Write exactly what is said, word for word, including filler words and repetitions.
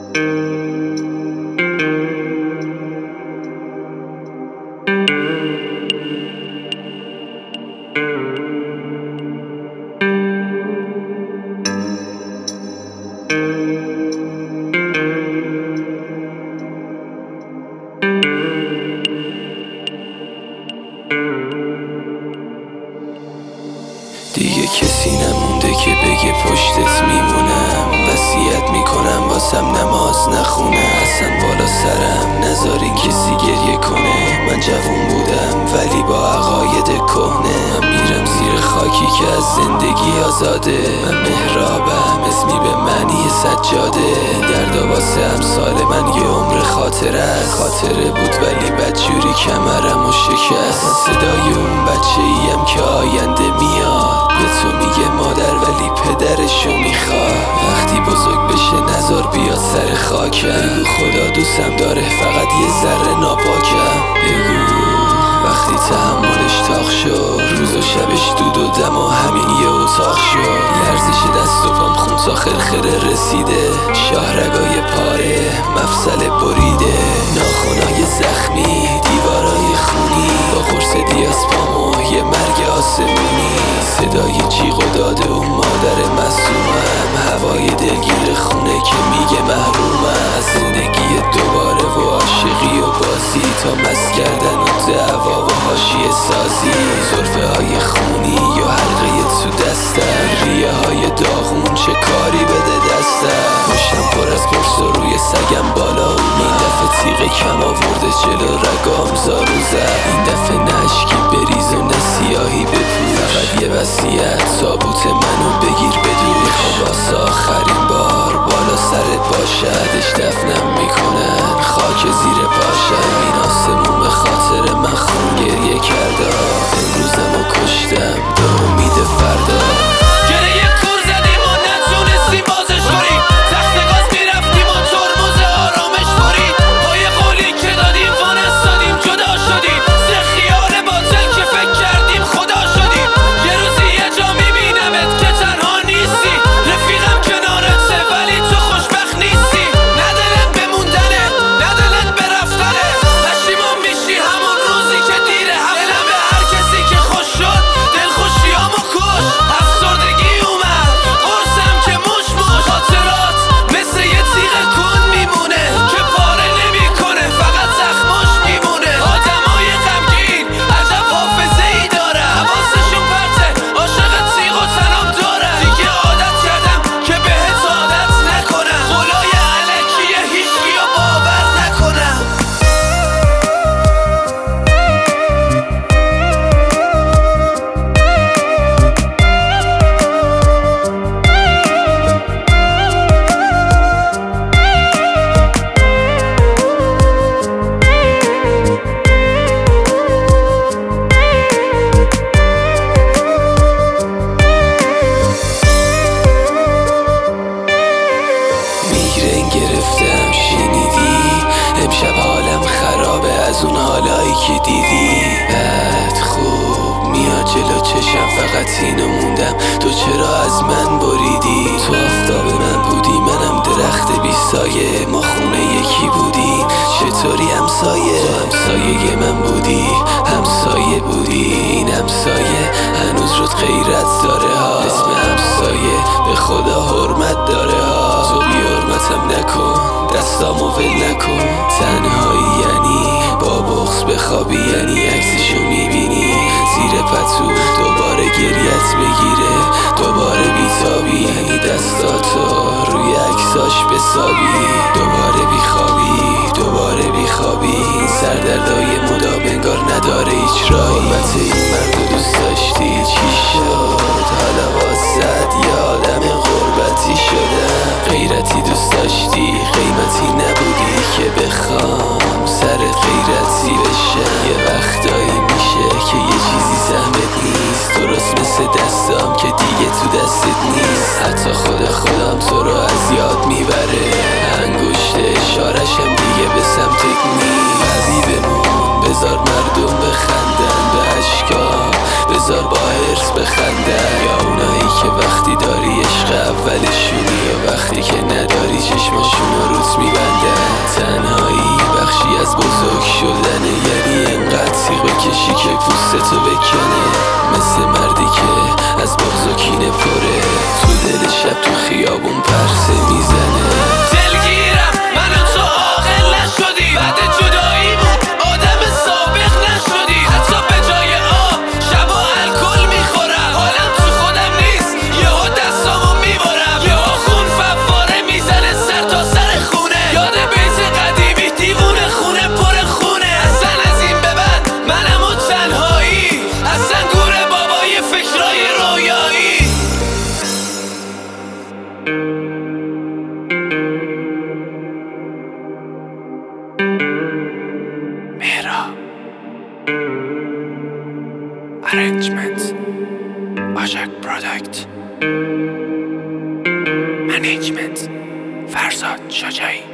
دیگه کسی نمونده که بگه پشتت میمونم. وصیت میکنم واسم نماز نخونه، اصلا بالا سرم نذارین کسی گریه کنه. من جوون بودم ولی با عقاید کهنه. من میرم زیر خاکی که از زندگی آزاده. من محرابم اسمی به معنی سجاده. دردا واسه امثال من یه عمر خاطره است. خاطره بود ولی بدجوری کمرم و شکست. صدای اون بچه ایم که آینده میاد به تو میگه مادر ولی پدرشو میخواد. وقتی بزرگ بشه نزار بیاد سر خاکم. بگو خدا دوستم داره فقط یه ذره ناپاکم. بگو وقتی تحملش تاق شد، روز و شبش دود و دم و همین یه اتاق شد. لرزش دست و پام خون تا خرخره رسیده. شاهرگای پاره مفصل بریده. ناخونای زخمی دیوارای خونی با قرص دیاسپام یه مرگ آسمونی. صدای جیغ و داد اون مادر معصومم. هوای دلگیر خونه که میگه محرومم از زندگی دوباره و عاشقی و بازی تا مست کردن و دعوا و حاشیه سازی. زلفه های خونی یا حلقه تو دستم، ریه های داغون چه کاری بده دستم. پشتم پر از قرص و روی سگم بالا اومد. این دفعه تیغ کم آورده جلو رگام زارو زد. این دفعه نشکی بریز و نسیاهی بپوش. فقط یه وصیت تابوت منو بگیر بدوش. میخوام واسه آخرین بار بالا سرت باشدش دفنم میکنن خاک زیر پاشم. این آسمون به خاطر من خون گریه کرده. امروزمو کشتم به امید فردا. گره کور زدیم و نتونستیم بازش کنیم. تخت گاز میرفتیم و ترمز آرامش برید. با یه قولی که دادیم وانستادیم جدا شدیم. سه خیال باطل که فکر کردیم خدا شدیم. یه روزی یه جا میبینمت که تنها نیستی. رفیقم کنارته ولی تو خوشبخت نیستی. نه دلت به موندنه نه دلت به رفتنه. پشیمون میشی همون روزی که دیره. دلم به هر کسی که خوش شد دلخوشیامو کش. افسردگی اومد قرصم که موش موش. خاطرات مثل یه تیغ کن میمونه که پاره نمیکنه فقط زخماش میمونه. آدمای غمگین عجب حافظه ای داره. حواسشون پرته عاشق تیغ و تناب داره. دیگه عادت کردم که بهت عادت نکنم. قولای علکیه هیچکیو باور نکنم. میگرن گرفتم شنیدی؟ امشب حالم خرابه از اون حالایی که دیدی. بد خوب میاد جلو چشم فقط اینو موندم تو چرا از من بریدی؟ تو آفتاب من بودی منم درخت بی سایه. ما خونه یکی بودیم چطوری همسایه؟ تو همسایه من بودی همسایه بودی. این همسایه هنوز رود غیرت داره ها. اسم همسایه به خدا حرمت داره ها. تو بی حرمتم نکن دستامو ول نکن. تنهایی یعنی با بغض بخوابی. یعنی عکسشو میبینی زیر پتو دوباره گریت بگیره دوباره بیتابی. یعنی دستاتو روی عکساش بسابی دوباره بیخوابی دوباره بیخوابی. این سردردای مدام انگار نداره هیچ راهی. حرمت این مردو دوست داشتی چی شد؟ حالا واسد یه آدم غربتی شدم. غیرتی دوست داشتی قیمتی نبودی که بخوام سرت غیرتی بشم. یه وقتایی میشه که یه چیزی سهمت نیست. درست مثل دستام که دیگه تو دستت نیست. حتی خود خودم تو رو از یاد میبره. انگشت اشارشم دیگه به سمتت نیست. قوی بمون بذار مردم بخندن به اشکام. بذار با حرص بخندن. یا اونایی که وقتی داری عشق اولشونی یا وقتی که نداری چشماشون رو روت تو بکنه، مثل مردی که از بغض و کینه پره، تو دل شب تو خیابون پرسه میزنه. دلگیرم من و تو عاقل نشدی، بعد جداییمون آدم سابق نشدی. حتی به جای آب شب و الکل میخورم، حالم تو خودم نیست یهو دستامو میبرم. یهو خون فواره میزنه سر تا سر خونه، یاد بیت قدیمی دیوونه خونه پر خونه. اصلا از این به بعد منم و تنهایی، اصلا گور بابای فکرای رویایی. مهرا Arrangement Ajak Product Management فرزاد شجاعی.